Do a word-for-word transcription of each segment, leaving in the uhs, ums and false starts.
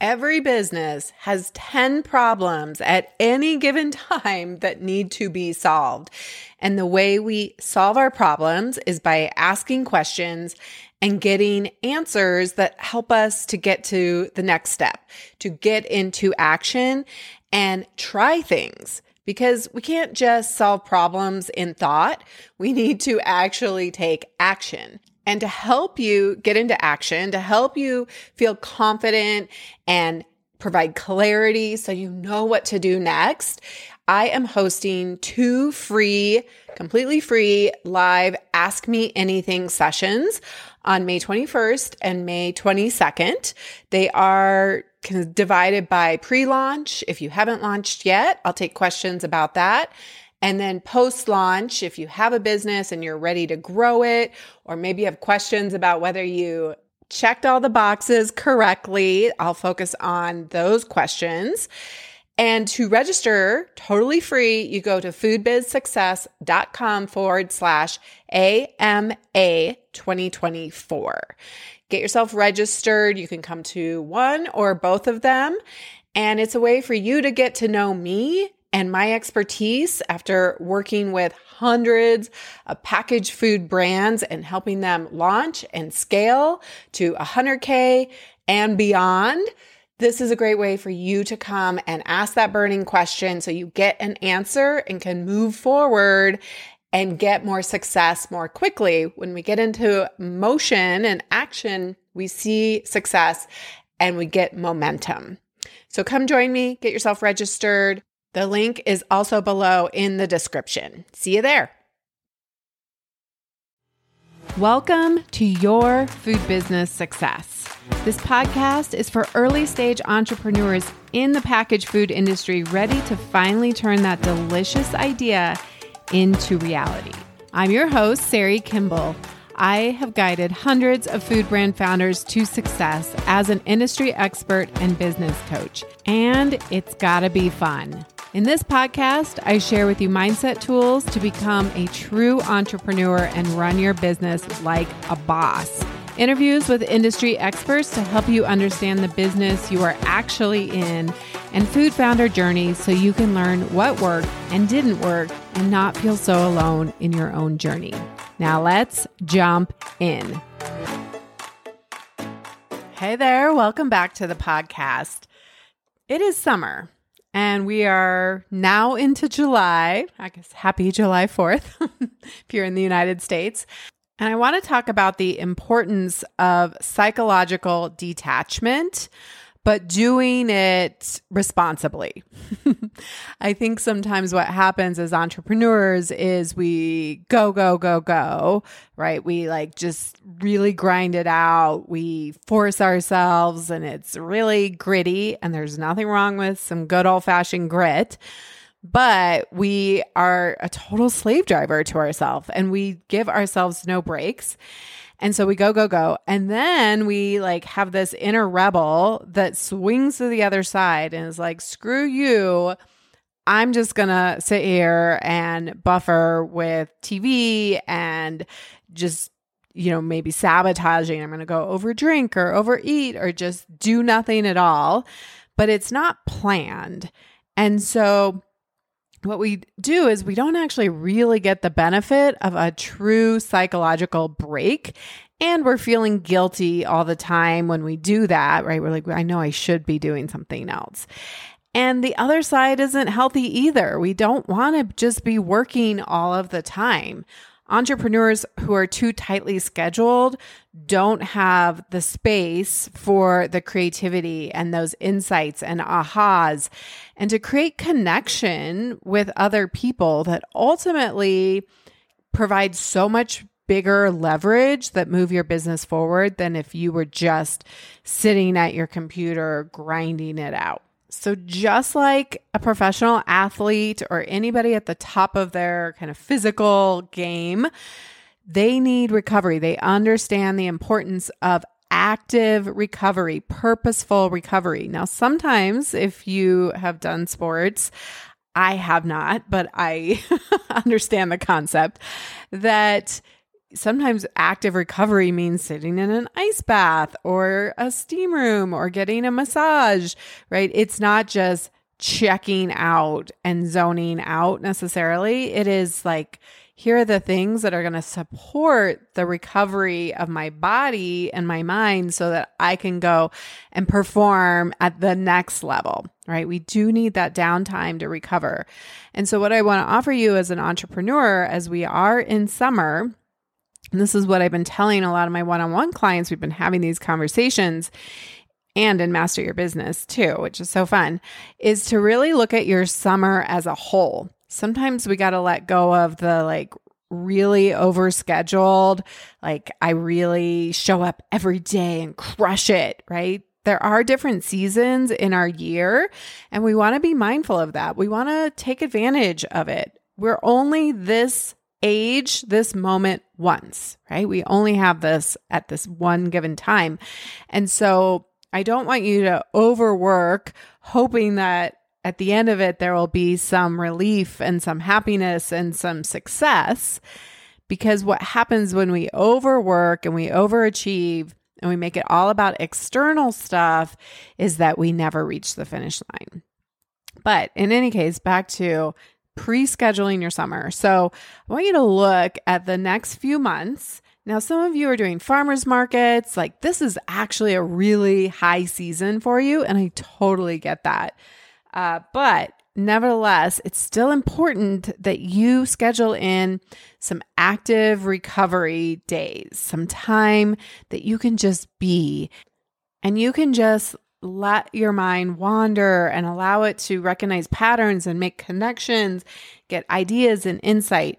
Every business has ten problems at any given time that need to be solved. And the way we solve our problems is by asking questions and getting answers that help us to get to the next step, to get into action and try things. Because we can't just solve problems in thought. We need to actually take action. And to help you get into action, to help you feel confident and provide clarity so you know what to do next, I am hosting two free, completely free live Ask Me Anything sessions on May twenty-first and May twenty-second. They are divided by pre-launch. If you haven't launched yet, I'll take questions about that. And then post-launch, if you have a business and you're ready to grow it, or maybe you have questions about whether you checked all the boxes correctly, I'll focus on those questions. And to register totally free, you go to foodbizsuccess.com forward slash AMA 2024. Get yourself registered. You can come to one or both of them. And it's a way for you to get to know me and my expertise after working with hundreds of packaged food brands and helping them launch and scale to one hundred K and beyond. This is a great way for you to come and ask that burning question so you get an answer and can move forward and get more success more quickly. When we get into motion and action, we see success and we get momentum. So come join me, get yourself registered. The link is also below in the description. See you there. Welcome to Your Food Business Success. This podcast is for early stage entrepreneurs in the packaged food industry ready to finally turn that delicious idea into reality. I'm your host, Sari Kimball. I have guided hundreds of food brand founders to success as an industry expert and business coach, and it's gotta be fun. In this podcast, I share with you mindset tools to become a true entrepreneur and run your business like a boss. Interviews with industry experts to help you understand the business you are actually in, and food founder journeys so you can learn what worked and didn't work and not feel so alone in your own journey. Now let's jump in. Hey there, welcome back to the podcast. It is summer. And we are now into July. I guess happy July fourth if you're in the United States. And I want to talk about the importance of psychological detachment, but doing it responsibly. I think sometimes what happens as entrepreneurs is we go, go, go, go, right? We like just really grind it out. We force ourselves and it's really gritty, and there's nothing wrong with some good old fashioned grit. But we are a total slave driver to ourselves and we give ourselves no breaks. And so we go, go, go. And then we like have this inner rebel that swings to the other side and is like, screw you. I'm just going to sit here and buffer with T V and just, you know, maybe sabotaging. I'm going to go over drink or overeat or just do nothing at all. But it's not planned. And so what we do is we don't actually really get the benefit of a true psychological break. And we're feeling guilty all the time when we do that, right? We're like, I know I should be doing something else. And the other side isn't healthy either. We don't want to just be working all of the time. Entrepreneurs who are too tightly scheduled don't have the space for the creativity and those insights and ahas and to create connection with other people that ultimately provide so much bigger leverage that move your business forward than if you were just sitting at your computer grinding it out. So just like a professional athlete or anybody at the top of their kind of physical game, they need recovery. They understand the importance of active recovery, purposeful recovery. Now, sometimes if you have done sports, I have not, but I understand the concept that sometimes active recovery means sitting in an ice bath or a steam room or getting a massage, right? It's not just checking out and zoning out necessarily. It is like, here are the things that are going to support the recovery of my body and my mind so that I can go and perform at the next level, right? We do need that downtime to recover. And so what I want to offer you as an entrepreneur, as we are in summer, and this is what I've been telling a lot of my one-on-one clients, we've been having these conversations, and in Master Your Business too, which is so fun, is to really look at your summer as a whole. Sometimes we got to let go of the like really overscheduled, like I really show up every day and crush it, right? There are different seasons in our year, and we want to be mindful of that. We want to take advantage of it. We're only this age, this moment once, right? We only have this at this one given time. And so I don't want you to overwork hoping that at the end of it, there will be some relief and some happiness and some success, because what happens when we overwork and we overachieve and we make it all about external stuff is that we never reach the finish line. But in any case, back to pre-scheduling your summer. So I want you to look at the next few months. Now, some of you are doing farmers markets. Like, this is actually a really high season for you, and I totally get that. Uh, but nevertheless, it's still important that you schedule in some active recovery days, some time that you can just be, and you can just let your mind wander and allow it to recognize patterns and make connections, get ideas and insight.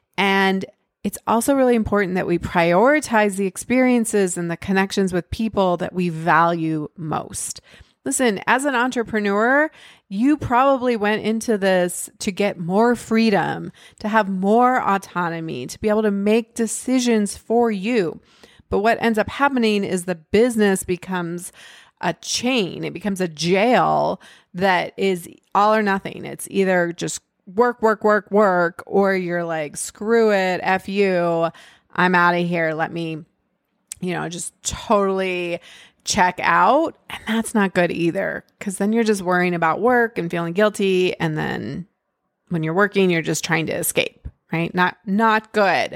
And it's also really important that we prioritize the experiences and the connections with people that we value most. Listen, as an entrepreneur, you probably went into this to get more freedom, to have more autonomy, to be able to make decisions for you. But what ends up happening is the business becomes a chain. It becomes a jail that is all or nothing. It's either just work, work, work, work, or you're like, screw it, F you, I'm out of here. Let me, you know, just totally check out. And that's not good either, because then you're just worrying about work and feeling guilty. And then when you're working, you're just trying to escape, right? Not, not good.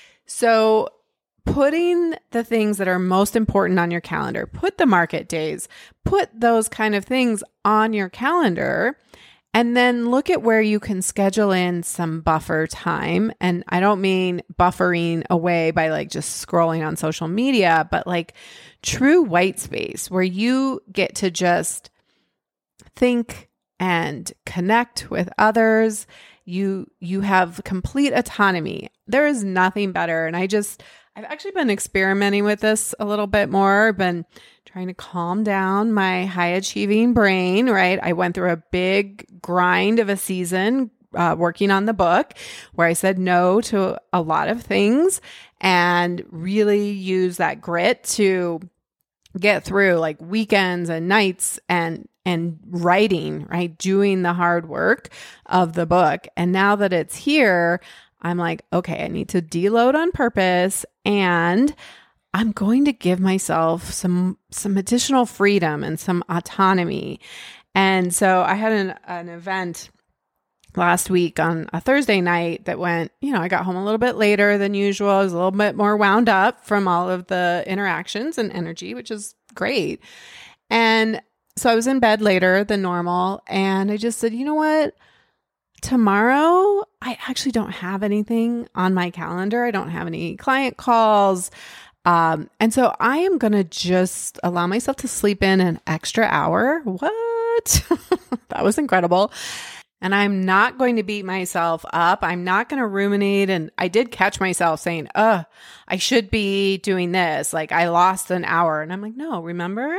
So putting the things that are most important on your calendar, put the market days, put those kind of things on your calendar, and then look at where you can schedule in some buffer time. And I don't mean buffering away by like just scrolling on social media, but like true white space where you get to just think and connect with others. You, you have complete autonomy. There is nothing better. And I just, I've actually been experimenting with this a little bit more, been trying to calm down my high achieving brain, right? I went through a big grind of a season uh, working on the book where I said no to a lot of things and really use that grit to get through like weekends and nights and and writing, right? Doing the hard work of the book. And now that it's here, I'm like, okay, I need to deload on purpose, and I'm going to give myself some some additional freedom and some autonomy. And so I had an, an event last week on a Thursday night that went, you know, I got home a little bit later than usual. I was a little bit more wound up from all of the interactions and energy, which is great. And so I was in bed later than normal, and I just said, you know what? Tomorrow, I actually don't have anything on my calendar. I don't have any client calls. Um, and so I am going to just allow myself to sleep in an extra hour. What? That was incredible. And I'm not going to beat myself up. I'm not going to ruminate. And I did catch myself saying, uh, I should be doing this. Like, I lost an hour. And I'm like, no, remember?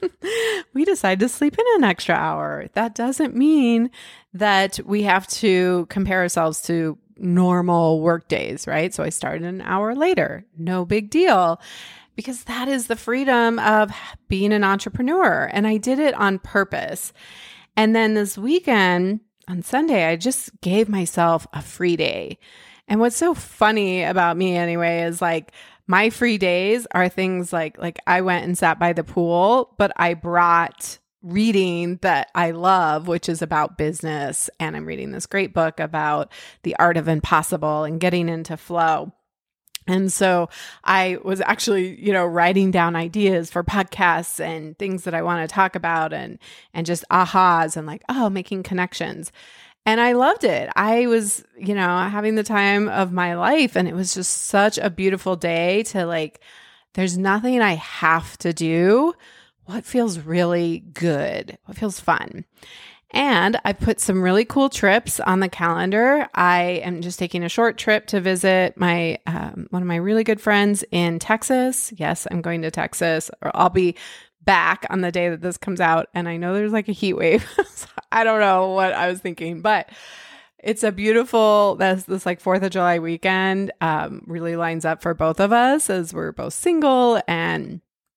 We decided to sleep in an extra hour. That doesn't mean that we have to compare ourselves to normal work days, right? So I started an hour later. No big deal, because that is the freedom of being an entrepreneur. And I did it on purpose. And then this weekend, on Sunday, I just gave myself a free day. And what's so funny about me anyway is like my free days are things like, like I went and sat by the pool, but I brought reading that I love, which is about business. And I'm reading this great book about the art of impossible and getting into flow. And so I was actually, you know, writing down ideas for podcasts and things that I want to talk about and, and just ahas and like, oh, making connections. And I loved it. I was, you know, having the time of my life, and it was just such a beautiful day to like, there's nothing I have to do. What feels really good? What feels fun? And I put some really cool trips on the calendar. I am just taking a short trip to visit my um, one of my really good friends in Texas. Yes, I'm going to Texas, or I'll be back on the day that this comes out. And I know there's like a heat wave. So I don't know what I was thinking, but it's a beautiful, this, this like fourth of July weekend um, really lines up for both of us as we're both single and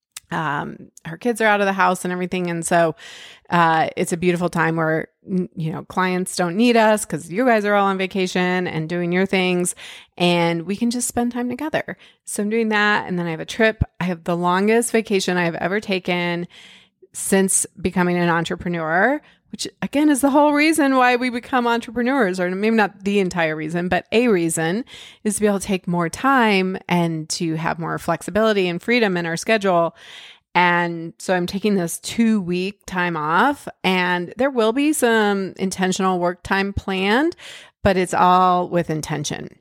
um, her kids are out of the house and everything. And so, uh, it's a beautiful time where, you know, clients don't need us because you guys are all on vacation and doing your things, and we can just spend time together. So I'm doing that. And then I have a trip. I have the longest vacation I have ever taken since becoming an entrepreneur, which again is the whole reason why we become entrepreneurs, or maybe not the entire reason, but a reason is to be able to take more time and to have more flexibility and freedom in our schedule. And so I'm taking this two week time off, and there will be some intentional work time planned, but it's all with intention.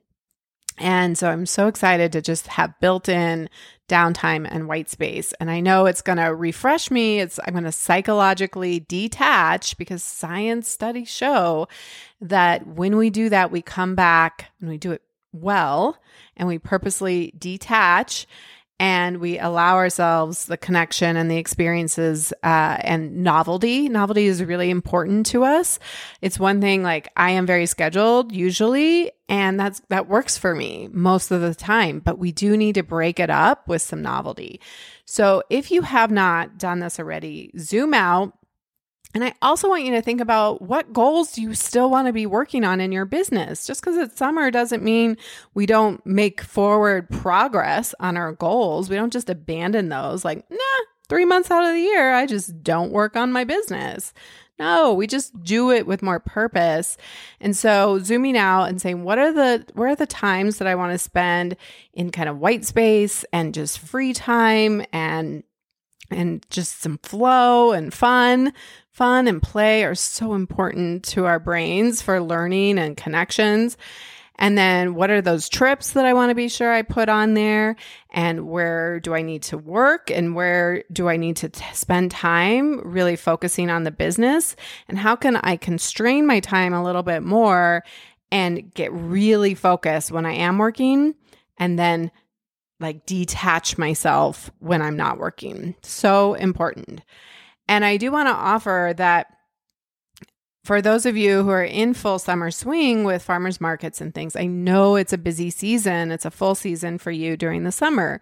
And so I'm so excited to just have built in downtime and white space. And I know it's going to refresh me. It's, I'm going to psychologically detach, because science studies show that when we do that, we come back and we do it well, and we purposely detach, and we allow ourselves the connection and the experiences uh, and novelty. Novelty is really important to us. It's one thing, like I am very scheduled usually, and that's that works for me most of the time, but we do need to break it up with some novelty. So if you have not done this already, zoom out. And I also want you to think about what goals do you still want to be working on in your business. Just because it's summer doesn't mean we don't make forward progress on our goals. We don't just abandon those like, nah, three months out of the year, I just don't work on my business. No, we just do it with more purpose. And so zooming out and saying, what are the, what are the times that I want to spend in kind of white space and just free time and and just some flow and fun. Fun and play are so important to our brains for learning and connections. And then what are those trips that I want to be sure I put on there? And where do I need to work? And where do I need to t- spend time really focusing on the business? And how can I constrain my time a little bit more and get really focused when I am working, and then like detach myself when I'm not working? So important. And I do want to offer that for those of you who are in full summer swing with farmers markets and things, I know it's a busy season. It's a full season for you during the summer.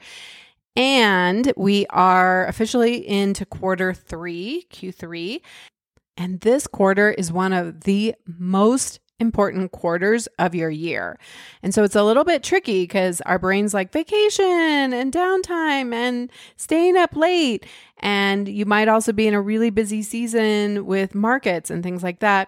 And we are officially into quarter three, Q three. And this quarter is one of the most important quarters of your year. And so it's a little bit tricky because our brain's like vacation and downtime and staying up late. And you might also be in a really busy season with markets and things like that.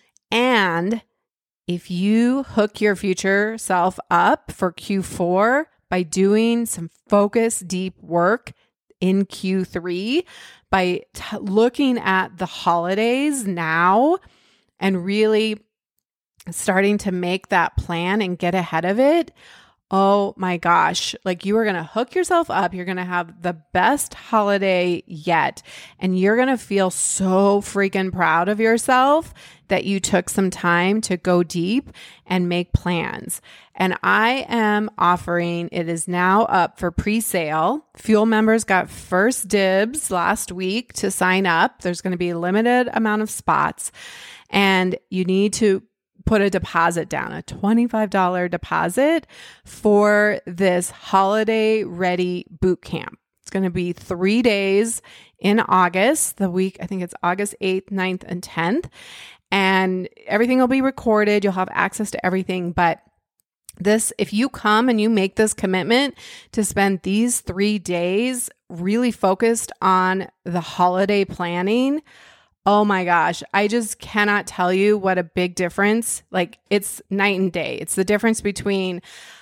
And if you hook your future self up for Q four by doing some focused, deep work in Q three, by t- looking at the holidays now and really starting to make that plan and get ahead of it, oh my gosh, like you are going to hook yourself up. You're going to have the best holiday yet. And you're going to feel so freaking proud of yourself that you took some time to go deep and make plans. And I am offering, it is now up for pre-sale. Fuel members got first dibs last week to sign up. There's going to be a limited amount of spots, and you need to put a deposit down, a twenty-five dollars deposit for this holiday ready boot camp. It's going to be three days in August, the week, I think it's August eighth, ninth, and tenth. And everything will be recorded. You'll have access to everything, but This, if you come and you make this commitment to spend these three days really focused on the holiday planning, oh my gosh, I just cannot tell you what a big difference. Like, it's night and day. It's the difference between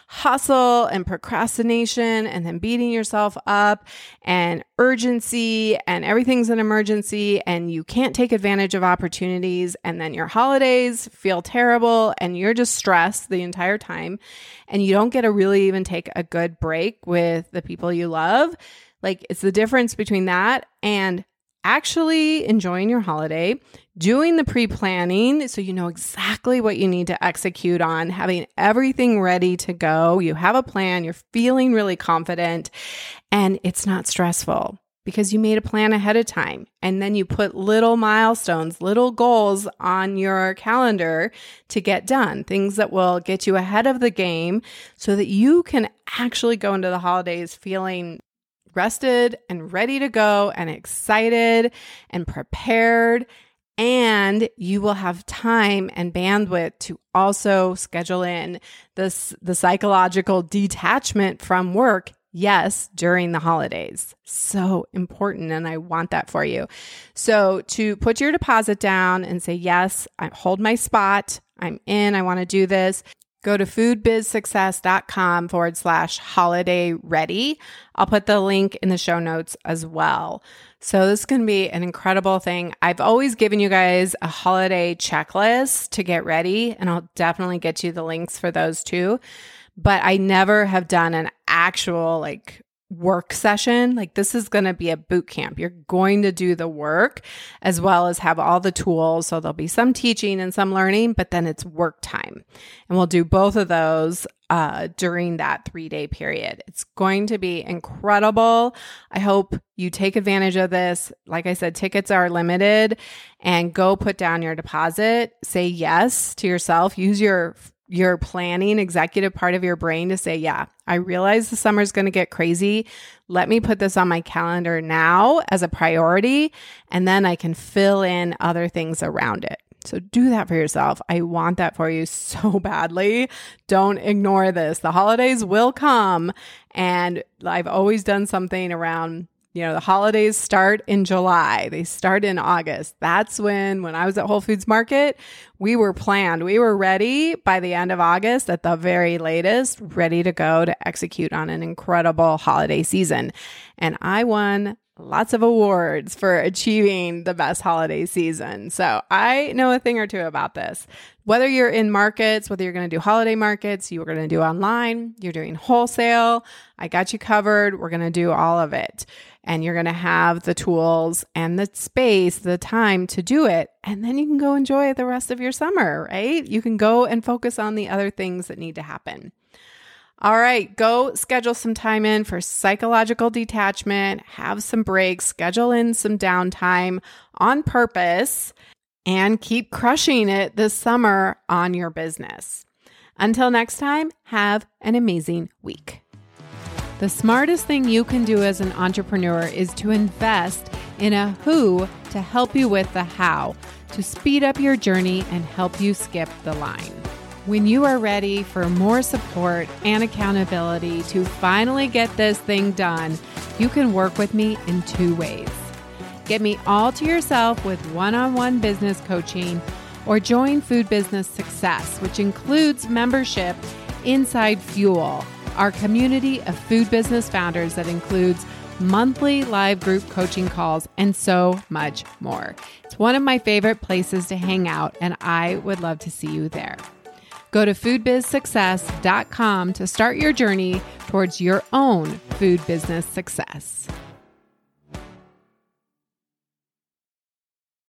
hustle and procrastination and then beating yourself up and urgency and everything's an emergency and you can't take advantage of opportunities, and then your holidays feel terrible and you're just stressed the entire time and you don't get to really even take a good break with the people you love. Like, it's the difference between that and actually enjoying your holiday, doing the pre-planning so you know exactly what you need to execute on, having everything ready to go. You have a plan, you're feeling really confident, and it's not stressful because you made a plan ahead of time. And then you put little milestones, little goals on your calendar to get done, things that will get you ahead of the game so that you can actually go into the holidays feeling rested and ready to go and excited and prepared. And you will have time and bandwidth to also schedule in this, the psychological detachment from work. Yes, during the holidays. So important. And I want that for you. So to put your deposit down and say, yes, I hold my spot. I'm in. I want to do this. Go to foodbizsuccess.com forward slash holiday ready. I'll put the link in the show notes as well. So this is going to be an incredible thing. I've always given you guys a holiday checklist to get ready, and I'll definitely get you the links for those too. But I never have done an actual like work session. Like, this is going to be a boot camp. You're going to do the work as well as have all the tools. So there'll be some teaching and some learning, but then it's work time. And we'll do both of those uh, during that three day period. It's going to be incredible. I hope you take advantage of this. Like I said, tickets are limited, and go put down your deposit. Say yes to yourself. Use your your planning executive part of your brain to say, yeah, I realize the summer is going to get crazy. Let me put this on my calendar now as a priority, and then I can fill in other things around it. So do that for yourself. I want that for you so badly. Don't ignore this. The holidays will come, and I've always done something around, you know, the holidays start in July. They start in August. That's when, when I was at Whole Foods Market, we were planned. We were ready by the end of August at the very latest, ready to go to execute on an incredible holiday season. And I won lots of awards for achieving the best holiday season. So I know a thing or two about this. Whether you're in markets, whether you're going to do holiday markets, you're going to do online, you're doing wholesale, I got you covered. We're going to do all of it. And you're going to have the tools and the space, the time to do it. And then you can go enjoy the rest of your summer, right? You can go and focus on the other things that need to happen. All right, go schedule some time in for psychological detachment, have some breaks, schedule in some downtime on purpose, and keep crushing it this summer on your business. Until next time, have an amazing week. The smartest thing you can do as an entrepreneur is to invest in a who to help you with the how, to speed up your journey and help you skip the line. When you are ready for more support and accountability to finally get this thing done, you can work with me in two ways. Get me all to yourself with one-on-one business coaching, or join Food Business Success, which includes membership inside Fuel, our community of food business founders that includes monthly live group coaching calls and so much more. It's one of my favorite places to hang out, and I would love to see you there. Go to food biz success dot com to start your journey towards your own food business success.